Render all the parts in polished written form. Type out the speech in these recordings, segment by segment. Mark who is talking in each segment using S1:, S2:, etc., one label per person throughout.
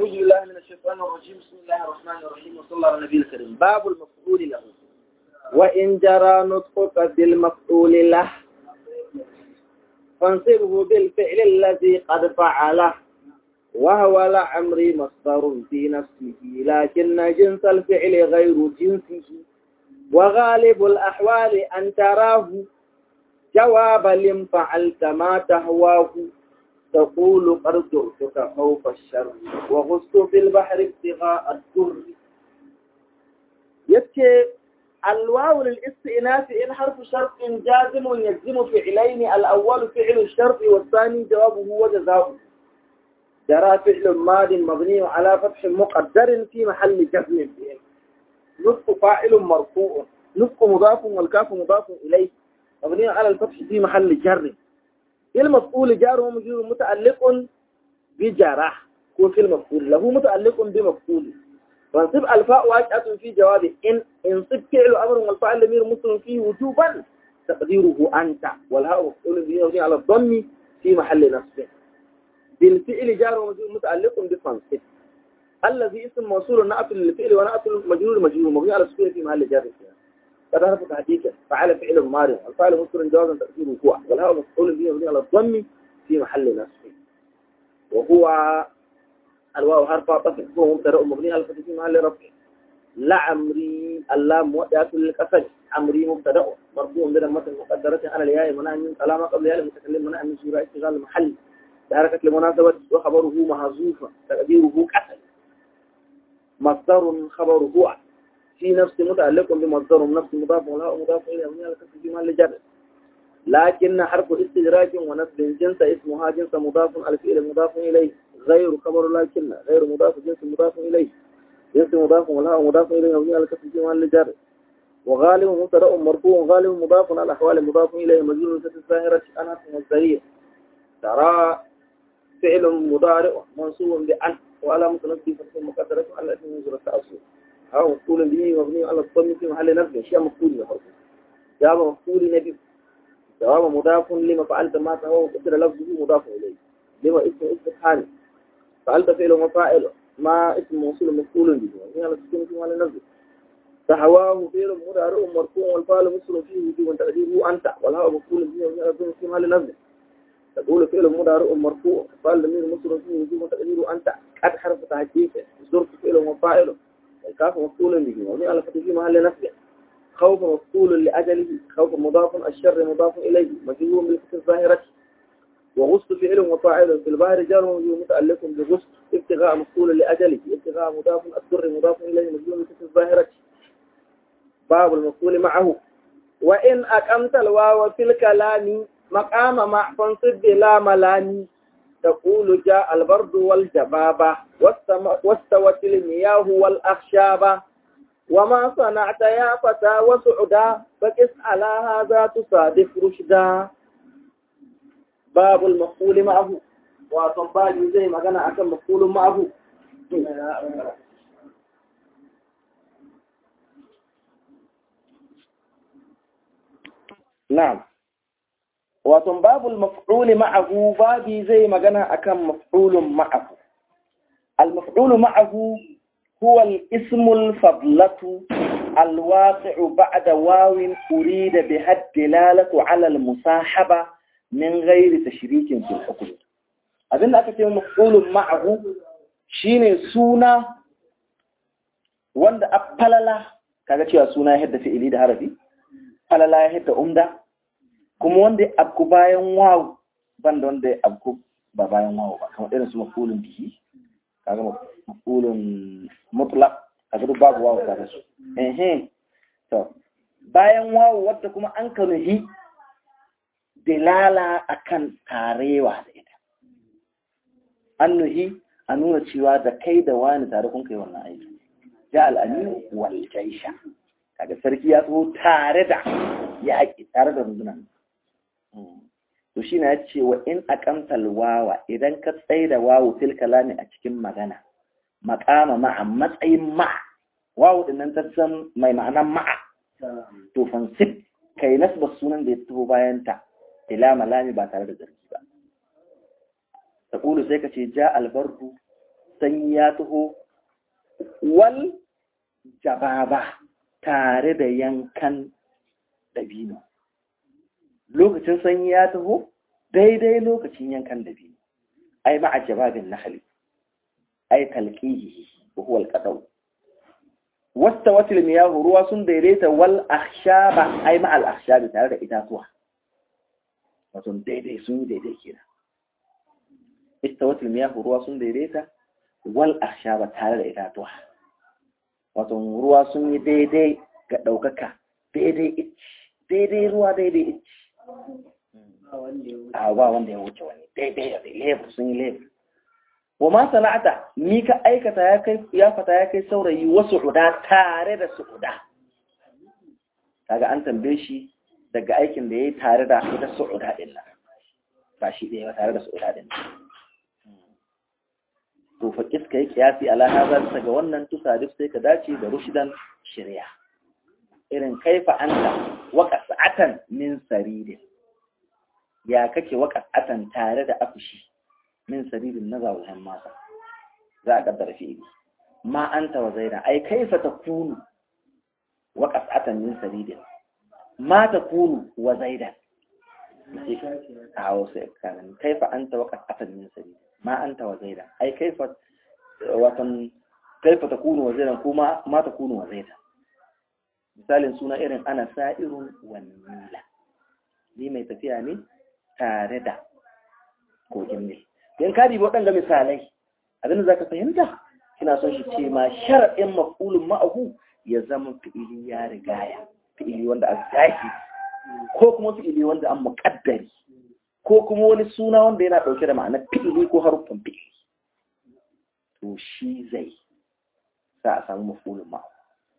S1: أعوذ بالله من الشيطان الرجيم. بسم الله الرحمن الرحيم وصلى الله على النبي الكريم. باب المفعول له. وإن جرى نطقك بالمفعول له فانصبه بالفعل الذي قد فعله، وهو لعمري مصدر في نفسه لكن جنس الفعل غير جنسه، وغالب الأحوال أن تراه جواب لم فعلت ما تهواه، تقول قد جرتك خوف الشر وغصت في البحر ابتغاء الدر. يبكي الواو للاستئناف إن حرف شرط جازم يجزم فعلين، الأول فعل الشرط والثاني جوابه وجزاؤه. جرى فعل ماض مبني على فتح مقدر في محل جزم فيه. نطق فاعل مرفوع، نطق مضاف والكاف مضاف إليه مبني على الفتح في محل جر. المفعول جار ومجرور متعلق بجرح، وفي المفعول له متعلق بمفعول. وانصب الفاء واقعة في جواب إن انصب فعل أمر والفاعل ضمير متصل فيه وجوبا تقديره أنت، والهاء مفعول به مبني على الضم في محل نصب. بالفعل جار ومجرور متعلق بفانصب. الذي اسم موصول نعت للفعل ونعت مجرور مبني على السكون في محل جر. قد عرف تحديدا فعل فعل ماضي الفاعل مذكر جوازا تقديره هو، والهاء مفعول به مبني على الضم في محل نصب. وهو الواو حرف عطف هو مبتدا مبني على الفتح في محل رفع. لعمري اللام مؤداه للقصد، عمري مبتدا مرفوع بضمه مقدره على الياء منع من علامه قبل ياء المتكلم منع من شروع اشتغال المحل بحركه المناسبه، وخبره محذوف تقديره قتل. مصدر خبره هو في نفس متعلق بمصدر نفس مضاف والهاء مضاف اليه مبني على الفتح في محل جر. لكن حرف استدراك ونسب جنس اسمها جنس مضاف على فعل مضاف اليه غير خبر، لكن غير مضاف جنس مضاف إليه جنس مضاف والهاء مضاف إليه مبني على الكسر في محل جر. وغالب مبتدأ مرفوع غالب مضاف على الأحوال مضاف إليه مجرور بفتح الظاهرة أنها مصدرية. ترى فعل مضارع منصوب بأن وعلامة نصبه فتح مقدرة على اسم منزل التأصيل. هو مفعول به مبني على الضم في محل نصب، شيء مفعول به. جواب مفعول نبي جواب مضاف لما فعلت ما هو قدر لفظه مضاف إليه. لما اسم استفهام فعلت فعل وفاعل ما اسم موصول مفعول به مبني على السكون في محل نصب. تحواه فعل مضارع مرفوع والفاعل مصدر فيه وجوبا تقديره أنت، والهاء مفعول به مبني على السكون في محل نصب. تقول فعل مضارع مرفوع والفاعل ضمير مصدر فيه وجوبا تقديره أنت. قد حرف تحقيق ظرف فعل وفاعل الكاف مفعول به مبني على الفتح في محل نصب. خوف مفعول لأجله خوف مضاف الشر مضاف إليه مجرور بالفتح الظاهرة. وغصت فعل وفاعل في البحر جار ومجرور متعلق بغصت. ابتغاء مفعول لأجله ابتغاء مضاف الضر مضاف إليه مجرور بالفتح الظاهرة. باب المفعول معه. وإن أقمت الواو في الكلام مقام مع فانصب بلا ملاني، تقول جاء البرد والجبابة واستوت المياه والأخشاب، وما صنعت يا فتى وسعدا فقس على هذا تصادف رشدا. باب المفعول معه. وصنبالي زي ما قلنا أكم مفعول معه. نعم. وصنباب المفعول معه بابي زي ما قلنا أكم مفعول معه. المفعول معه هو الاسم الفضلة الواقع بعد واو أريد بها الدلالة على المصاحبة من غير تشريك في الحكم. أظن أكثر مفعول معه شين سونا وند أبللا kaga cewa suna ya hadda fi'ili da harafi, falala ya hadda umda, kuma wanda ya abku bayan waw banda wanda ya abku ba bayan waw ba, kamar irin su maf'ulun bihi kaga maf'ulun mutlaq kaga duk babu waw tare su. To bayan waw wadda kuma an kanuhi dilala akan tarewa da ita, an nuhi a nuna cewa da kai da wani tare kun kai wannan aiki. Ja al'aminu wal jaisha kaga sarki ya so tare da yaƙi tare da rundunan. To shi na ce wa in aqamtal wawa idan ka tsaye da wawu fil kalami a cikin magana maqama ma'a matsayin ma'a wawu din nan ta san mai ma'anan ma'a to fansib kai nasba sunan da ya taho bayan ta ila malami ba tare da zargi ba. Taqulu sai ka ce ja albardu sanyi ya taho wal jababa tare da yankan dabino lokacin sanyi ya taho daidai lokacin yankan dabino ai ma'a jababin nakhli ai talqihi wa huwa al-qadaw wastawat al-miyah ruwa sun daidaita wal akhshaba ai ma'a al-akhshab tare da itatuwa wato daidai sun daidai kenan istawat al-miyah ruwa sun daidaita wal akhshaba tare da itatuwa wato ruwa sun yi daidai ga daukaka daidai ruwa daidai ici ba wanda ya wuce wani daidai da level sun yi level wa ma sana'ata ni ka aikata ya fata ya kai saurayi wasu huda tare da su huda kaga an tambaye shi daga aikin da yayi tare da ita su huda din nan ba shi da tare da su huda din to fa kiska yi kiyasi ala hadha daga wannan tusadif sai ka dace da rushdan shari'a irin kaifa anta wa qas'atan min saridin ya kake wa qas'atan tare da afushi min saridin nazawahan masa za a kaddara fi'ili ma anta wa zaida ai kaifa takunu wa qas'atan min saridin ma takunu wa zaida awo sai kan kaifa anta wa qas'atan min saridin ma anta wa zaida ai kaifa watan kaifa takunu wa zaida kuma ma takunu wa zaida misalin suna irin ana sa'irun wannila ni mai tafiya ne tare da kogin ne yan kadi waɗanda misalai abinda za ka fahimta kina son shi ce ma shar'in maf'ulun ma'ahu ya zama fi'ili ya rigaya fi'ili wanda an zaki ko kuma fi'ili wanda an muƙaddari ko kuma wani suna wanda yana ɗauke da ma'anar fi'ili ko haruffan fi'ili to shi zai sa a samu maf'ulun ma'ahu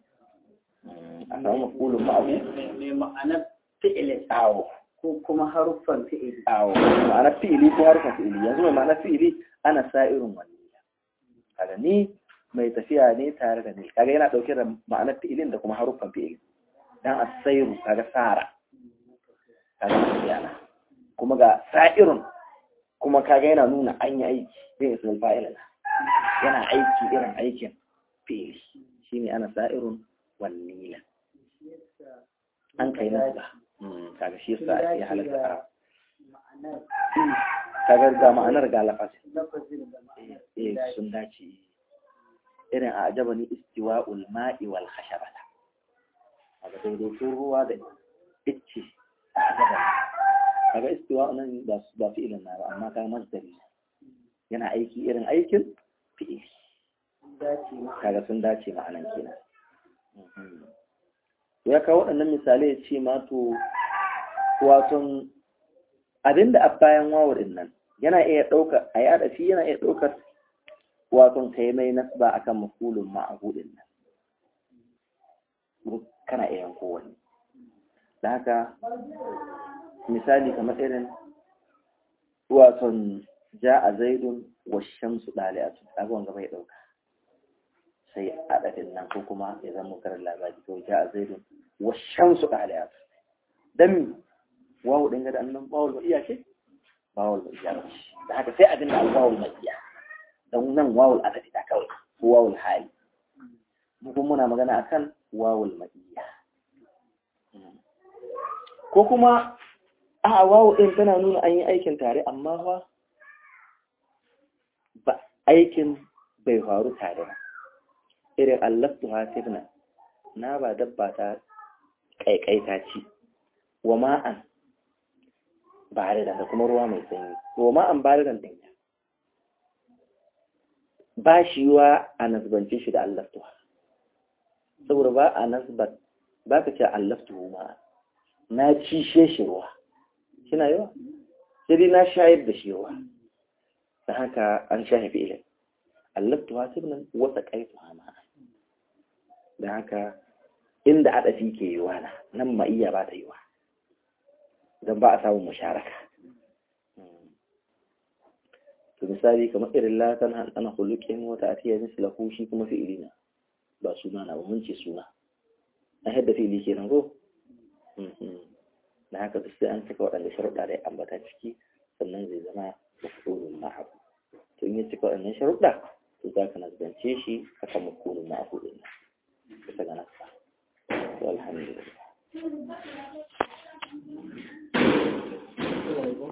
S1: a samu maf'ulun ma'ahu
S2: mai ma'anar fi'ilin
S1: awo
S2: ko kuma haruffan fi'ili
S1: awo ma'anar fi'ili ko haruffan fi'ili yanzu mai ma'anar fi'ili ana sa'irun wani kaga ni mai tafiya ne tare da ni kaga yana dauke da ma'anar fi'ilin da kuma haruffan fi'ili dan as-sayru kaga sara kaga tafiya na kuma ga sa'irun kuma kaga yana nuna an yi aiki zai ismul fa'il yana aiki irin aikin fi'ili shine ana sa'irun wannila an kai nasba kaga shi yasa ya halatta arab kaga ga ma'anar ga lafazin sun dace irin a ajabani istiwa'ul ma'i wal khashabata kaga daidaitun ruwa da icce a ajabani kaga istiwa'u nan ba fi'ilin na ba amma kaga masdari yana aiki irin aikin fi'ili kaga sun dace ma'anan kenan ya kawo waɗannan misalai ya ce ma to waton abinda a bayan wawurin nan yana iya ɗaukar a yada shi yana iya ɗaukar waton kai mai nasba akan mafulun ma'ahudin nan kana iya yanko wani da haka misali kamar irin waton ja'a zaidun wa shamsu dali'atu kaga wanda bai ɗauka sai adadin nan ko kuma ya zama karar labari ko ja'a zaidun wa shamsu dali'atu dan wawu din ga da annan bawul ba iya ce bawul ba iya da haka sai abin da al-bawul ma iya dan nan wawul adadi ta kawai ko wawul hali mu kuma muna magana akan wawul ma iya ko kuma a wawu din tana nuna an yi aikin tare amma fa ba aikin bai faru tare ba irin allaftu hasibna na ba dabba ta kaikaita ci wa ma'an baridan da kuma ruwa mai sanyi wa ma'an baridan din ba shi wa a nasbance shi da allaftu saboda ba a nasbat ba ka ce allaftu ma na ci shi ruwa kina yawa sai dai na shayar da shi ruwa da haka an shafe ilin allaftu hasibnan wasa kaitu ma da haka inda adafi ke yiwa nan ma'iyya ba ta yiwa don ba a samun musharaka to misali kamar irin latan ana hulukin wata atiya misla ko shi kuma fi'ili na ba suna na ba mun ce suna an hadda fi'ili kenan ko da haka duk sai an cika waɗanda sharuɗa da ya ambata ciki sannan zai zama mafulun ma'ahu to in ya cika waɗannan sharuɗa
S3: to za ka nasbance shi akan mafulun ma'hudin bisa ga nasa. Alhamdulillah.